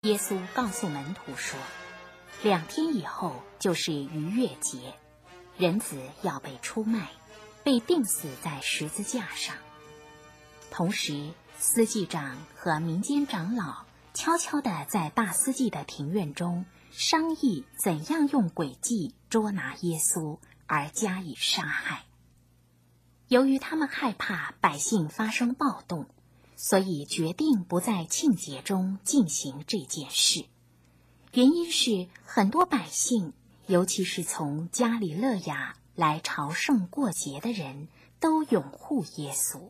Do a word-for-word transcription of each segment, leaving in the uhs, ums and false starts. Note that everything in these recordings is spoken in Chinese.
耶稣告诉门徒说，两天以后就是逾越节，人子要被出卖，被钉死在十字架上。同时，司祭长和民间长老悄悄地在大司祭的庭院中商议怎样用诡计捉拿耶稣而加以杀害。由于他们害怕百姓发生暴动，所以决定不在庆节中进行这件事。原因是很多百姓，尤其是从加里肋亚来朝圣过节的人，都拥护耶稣。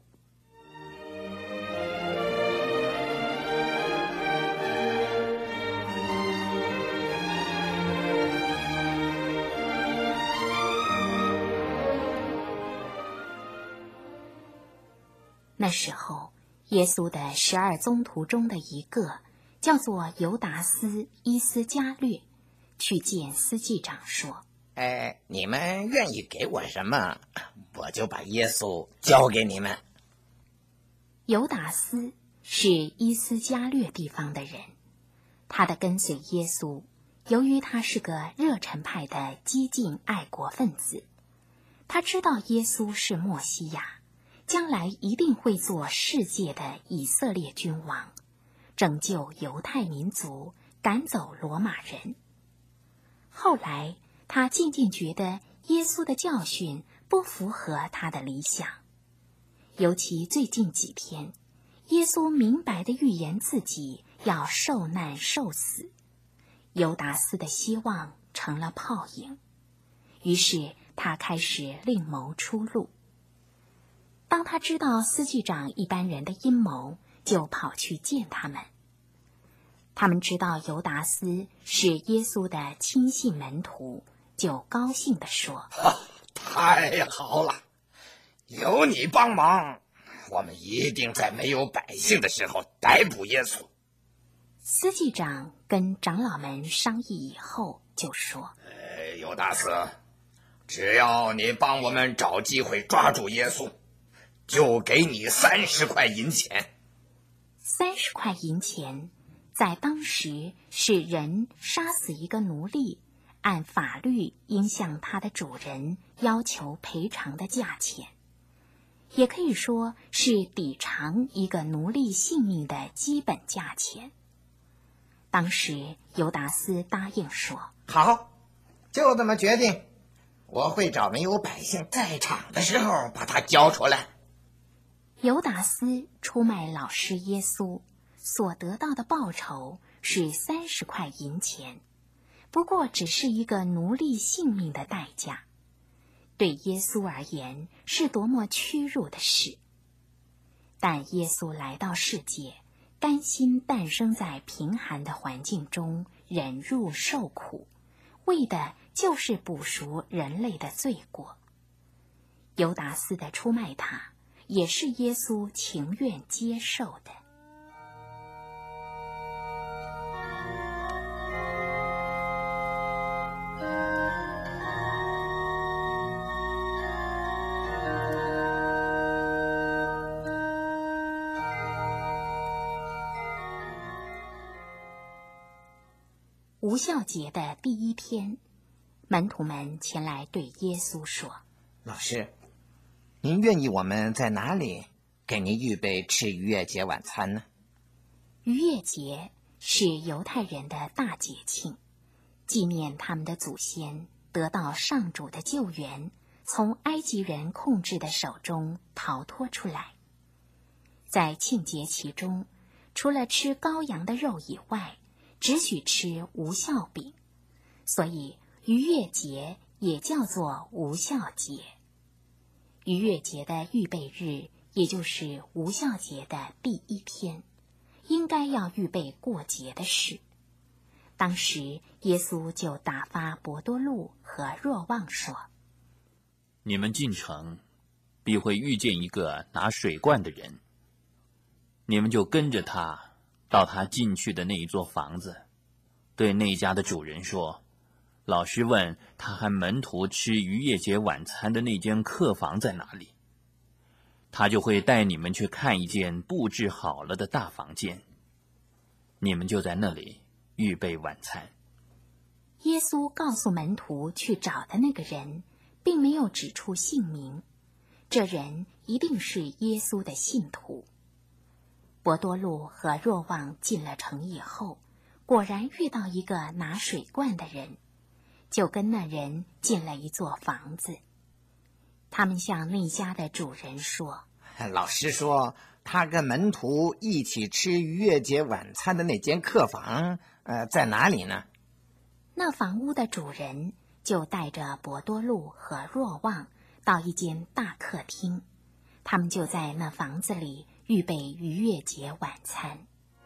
那时候，耶稣的十二宗徒中的一个叫做犹达斯·伊斯加略，去见司祭长说： 哎，你们愿意给我什么，我就把耶稣交给你们。 犹达斯是伊斯加略地方的人，他的跟随耶稣，由于他是个热忱派的激进爱国分子，他知道耶稣是默西亚，将来一定会做世界的以色列君王，拯救犹太民族，赶走罗马人。后来他渐渐觉得耶稣的教训不符合他的理想，尤其最近几天，耶稣明白地预言自己要受难受死，犹达斯的希望成了泡影，于是他开始另谋出路。当他知道司祭长一般人的阴谋，就跑去见他们。他们知道犹达斯是耶稣的亲信门徒，就高兴地说： 啊，太好了，有你帮忙，我们一定在没有百姓的时候逮捕耶稣。 司祭长跟长老们商议以后，就说： 呃，犹达斯，只要你帮我们找机会抓住耶稣，就给你三十块银钱。 三十块银钱在当时是人杀死一个奴隶，按法律应向他的主人要求赔偿的价钱，也可以说是抵偿一个奴隶性命的基本价钱。当时犹达斯答应说： 好，就这么决定，我会找没有百姓在场的时候把他交出来。 犹达斯出卖老师耶稣，所得到的报酬是三十块银钱，不过只是一个奴隶性命的代价，对耶稣而言是多么屈辱的事。但耶稣来到世界，甘心诞生在贫寒的环境中，忍辱受苦，为的就是补赎人类的罪过。犹达斯的出卖他，也是耶稣情愿接受的。无酵节的第一天，门徒们前来对耶稣说： 老师，您愿意我们在哪里给您预备吃逾越节晚餐呢？ 逾越节是犹太人的大节庆，纪念他们的祖先得到上主的救援，从埃及人控制的手中逃脱出来。在庆节期中，除了吃羔羊的肉以外，只许吃无酵饼，所以逾越节也叫做无酵节。逾越节的预备日，也就是无酵节的第一天，应该要预备过节的事。当时耶稣就打发伯多禄和若望说： 你们进城，必会遇见一个拿水罐的人，你们就跟着他到他进去的那一座房子，对那家的主人说：老师问他和门徒吃逾越节晚餐的那间客房在哪里，他就会带你们去看一间布置好了的大房间。 你们就在那里预备晚餐。 耶稣告诉门徒去找的那个人，并没有指出姓名，这人一定是耶稣的信徒。伯多禄和若望进了城以后，果然遇到一个拿水罐的人，就跟那人进了一座房子。他们向那家的主人说： 老师说他跟门徒一起吃逾越节晚餐的那间客房，呃，在哪里呢？ 那房屋的主人就带着伯多禄和若望到一间大客厅，他们就在那房子里预备逾越节晚餐。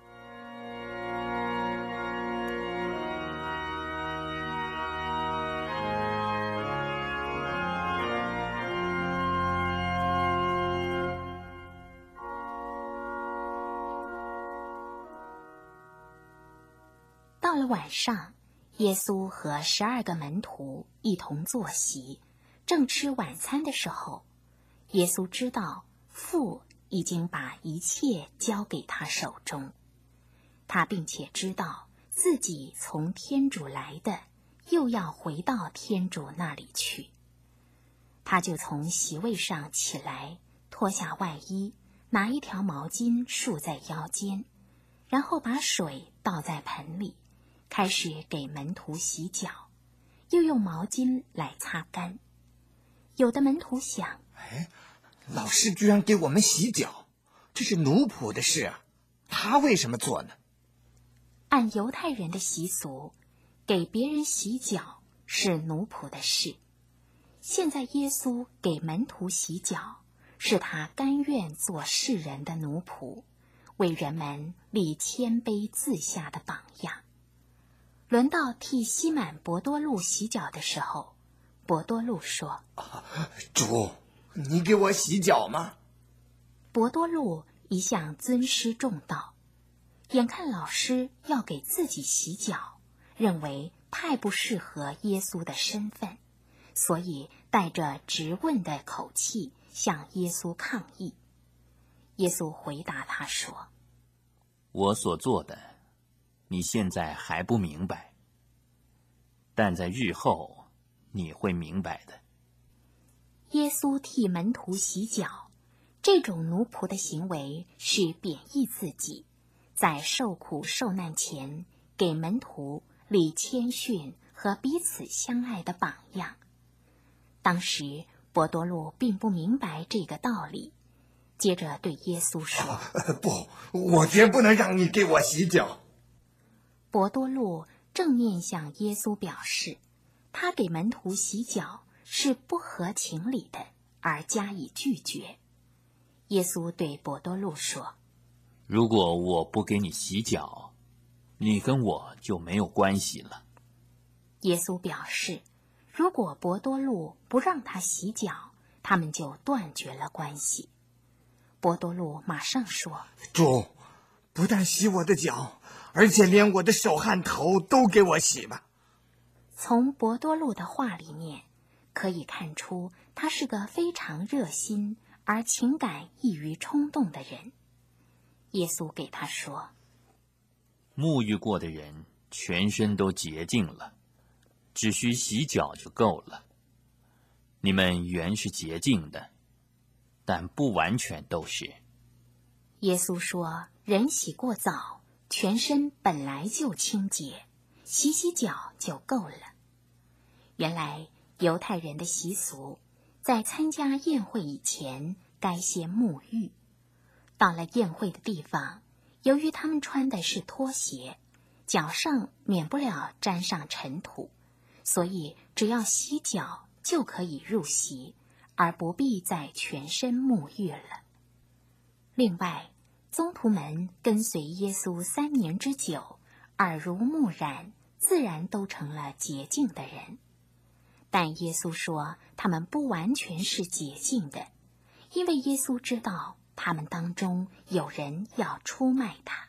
到了晚上，耶稣和十二个门徒一同坐席，正吃晚餐的时候，耶稣知道父已经把一切交给他手中，他并且知道自己从天主来的，又要回到天主那里去。他就从席位上起来，脱下外衣，拿一条毛巾束在腰间，然后把水倒在盆里，开始给门徒洗脚，又用毛巾来擦干。有的门徒想， 哎，老师居然给我们洗脚，这是奴仆的事啊，他为什么做呢？ 按犹太人的习俗，给别人洗脚是奴仆的事。现在耶稣给门徒洗脚，是他甘愿做世人的奴仆，为人们立谦卑自下的榜样。轮到替西满伯多禄洗脚的时候，伯多禄说： 主，你给我洗脚吗？ 伯多禄一向尊师重道，眼看老师要给自己洗脚，认为太不适合耶稣的身份，所以带着质问的口气向耶稣抗议。耶稣回答他说： 我所做的，你现在还不明白，但在日后你会明白的。 耶稣替门徒洗脚，这种奴仆的行为是贬义自己，在受苦受难前给门徒立谦逊和彼此相爱的榜样。当时伯多禄并不明白这个道理，接着对耶稣说： 不，我绝不能让你给我洗脚。 伯多禄正面向耶稣表示，他给门徒洗脚是不合情理的，而加以拒绝。耶稣对伯多禄说： 如果我不给你洗脚，你跟我就没有关系了。 耶稣表示，如果伯多禄不让他洗脚，他们就断绝了关系。伯多禄马上说： 主，不但洗我的脚，而且连我的手和头都给我洗吧。 从伯多禄的话里面可以看出，他是个非常热心而情感易于冲动的人。耶稣给他说： 沐浴过的人全身都洁净了，只需洗脚就够了。你们原是洁净的，但不完全都是。 耶稣说，人洗过澡，全身本来就清洁，洗洗脚就够了。原来犹太人的习俗，在参加宴会以前该先沐浴。到了宴会的地方，由于他们穿的是拖鞋，脚上免不了沾上尘土，所以只要洗脚就可以入席，而不必再全身沐浴了。另外，宗徒们跟随耶稣三年之久，耳濡目染，自然都成了洁净的人。但耶稣说，他们不完全是洁净的，因为耶稣知道他们当中有人要出卖他。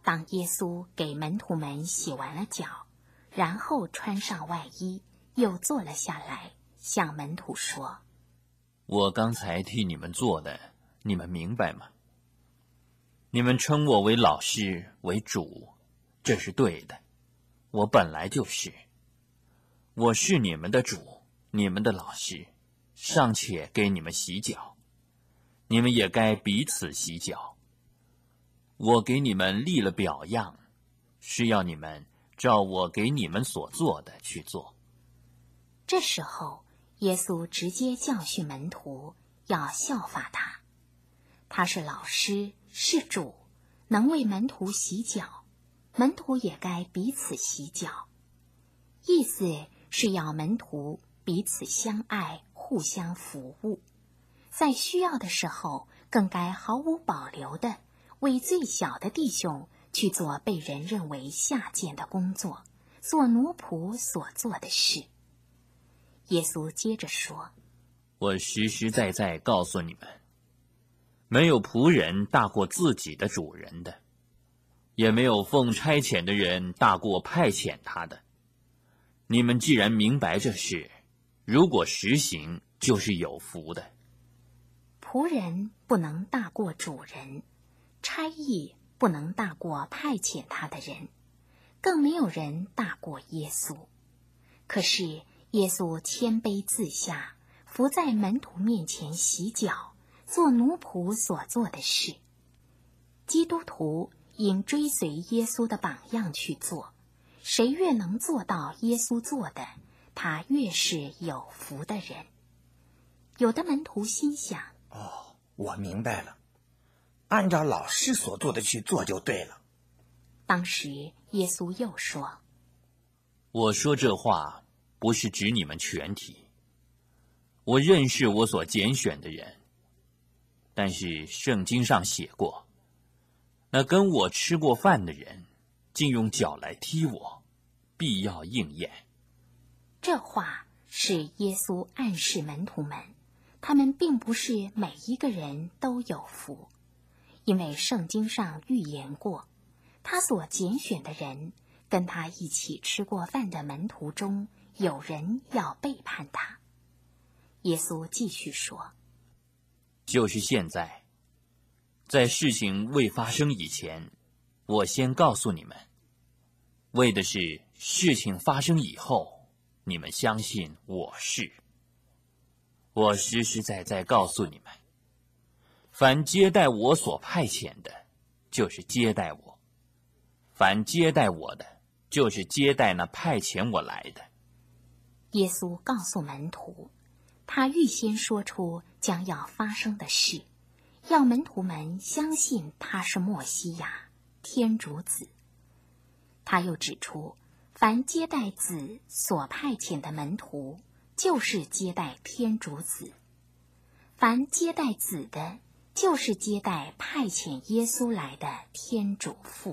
当耶稣给门徒们洗完了脚，然后穿上外衣，又坐了下来，向门徒说： 我刚才替你们做的，你们明白吗？你们称我为老师，为主，这是对的，我本来就是。我是你们的主，你们的老师，尚且给你们洗脚，你们也该彼此洗脚。我给你们立了表样，是要你们照我给你们所做的去做。 这时候，耶稣直接教训门徒，要效法他。他是老师，是主，能为门徒洗脚，门徒也该彼此洗脚。意思是要门徒彼此相爱，互相服务，在需要的时候，更该毫无保留地为最小的弟兄去做被人认为下贱的工作，做奴仆所做的事。耶稣接着说： 我实实在在告诉你们，没有仆人大过自己的主人的，也没有奉差遣的人大过派遣他的。你们既然明白这事，如果实行，就是有福的。 仆人不能大过主人，差役不能大过派遣他的人，更没有人大过耶稣。可是耶稣谦卑自下，伏在门徒面前洗脚，做奴仆所做的事。基督徒应追随耶稣的榜样去做，谁越能做到耶稣做的，他越是有福的人。有的门徒心想： 哦，我明白了，按照老师所做的去做就对了。 当时耶稣又说： 我说这话不是指你们全体，我认识我所拣选的人，但是圣经上写过，那跟我吃过饭的人竟用脚来踢我，必要应验。 这话是耶稣暗示门徒们，他们并不是每一个人都有福，因为圣经上预言过，他所拣选的人跟他一起吃过饭的门徒中，有人要背叛他。耶稣继续说： 就是现在，在事情未发生以前，我先告诉你们，为的是事情发生以后，你们相信我是。我实实在在告诉你们，凡接待我所派遣的，就是接待我；凡接待我的，就是接待那派遣我来的。 耶稣告诉门徒，他预先说出将要发生的事，要门徒们相信他是默西亚，天主子。他又指出，凡接待子所派遣的门徒，就是接待天主子；凡接待子的，就是接待派遣耶稣来的天主父。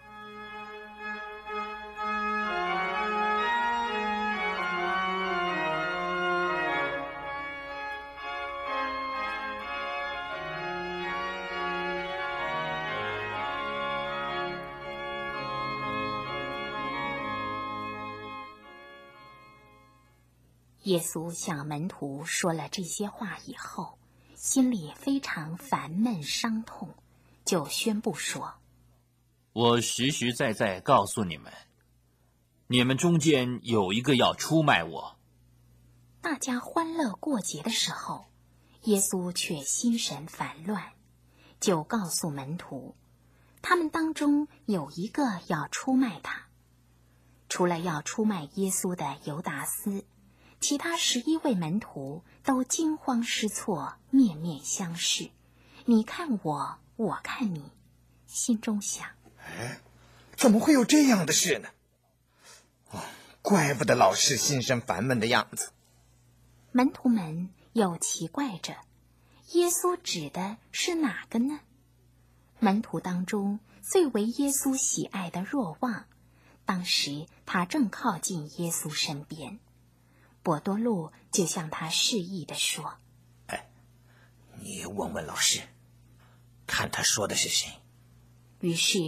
耶稣向门徒说了这些话以后，心里非常烦闷伤痛，就宣布说： 我实实在在告诉你们，你们中间有一个要出卖我。 大家欢乐过节的时候，耶稣却心神烦乱，就告诉门徒，他们当中有一个要出卖他。除了要出卖耶稣的犹达斯，其他十一位门徒都惊慌失措，面面相视，你看我，我看你，心中想： 哎，怎么会有这样的事呢？哦，怪不得老师心生烦闷的样子。 门徒们又奇怪着，耶稣指的是哪个呢？门徒当中最为耶稣喜爱的若望，当时他正靠近耶稣身边，伯多禄就向他示意地说： 哎，你问问老师，看他说的是谁。 于是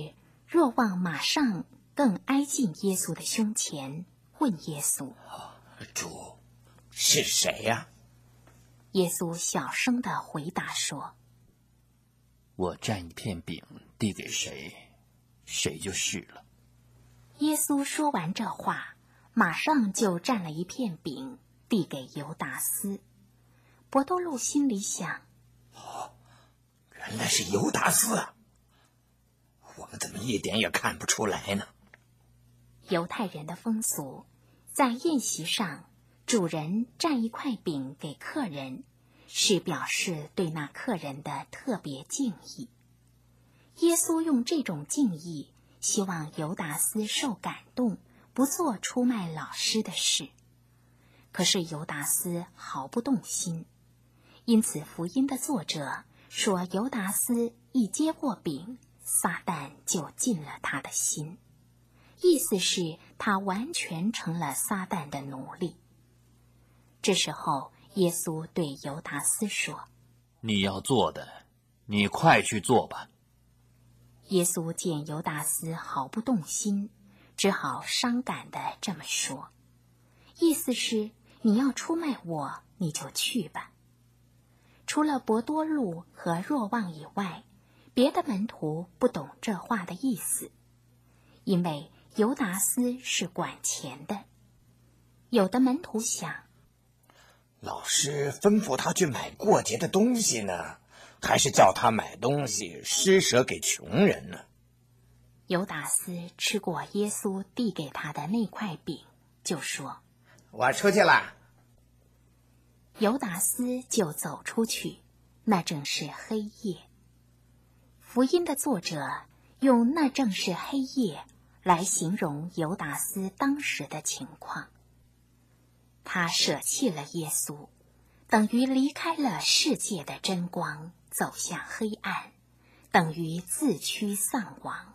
若望马上更挨近耶稣的胸前，问耶稣： 主，是谁呀？ 耶稣小声地回答说： 我蘸一片饼递给谁，谁就是了。 耶稣说完这话，马上就蘸了一片饼递给犹达斯。伯多禄心里想： 哦，原来是犹达斯啊！我们怎么一点也看不出来呢？ 犹太人的风俗，在宴席上，主人蘸一块饼给客人，是表示对那客人的特别敬意。耶稣用这种敬意，希望犹达斯受感动，不做出卖老师的事。可是犹达斯毫不动心，因此福音的作者说，犹达斯一接过饼，撒旦就进了他的心，意思是他完全成了撒旦的奴隶。这时候耶稣对犹达斯说： 你要做的，你快去做吧。 耶稣见犹达斯毫不动心，只好伤感地这么说，意思是你要出卖我，你就去吧。除了伯多禄和若望以外，别的门徒不懂这话的意思，因为犹达斯是管钱的。有的门徒想， 老师吩咐他去买过节的东西呢，还是叫他买东西施舍给穷人呢？ 犹达斯吃过耶稣递给他的那块饼，就说： 我出去了。 犹达斯就走出去，那正是黑夜。福音的作者用那正是黑夜来形容犹达斯当时的情况。他舍弃了耶稣，等于离开了世界的真光，走向黑暗，等于自驱丧亡。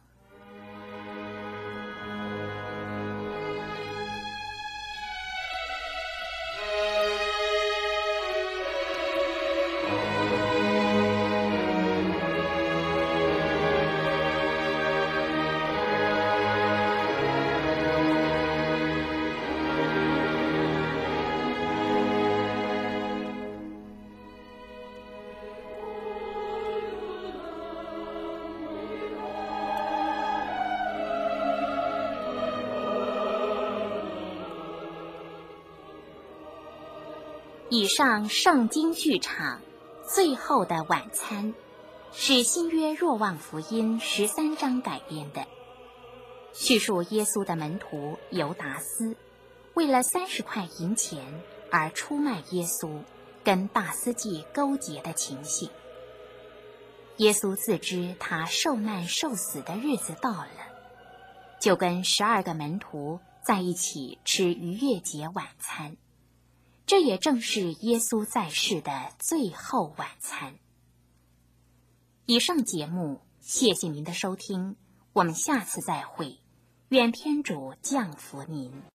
以上圣经剧场最后的晚餐是新约若望福音十三章改编的，叙述耶稣的门徒犹达斯为了三十块银钱而出卖耶稣，跟大司祭勾结的情形。耶稣自知他受难受死的日子到了，就跟十二个门徒在一起吃逾越节晚餐。这也正是耶稣在世的最后晚餐。以上节目，谢谢您的收听，我们下次再会，愿天主降福您。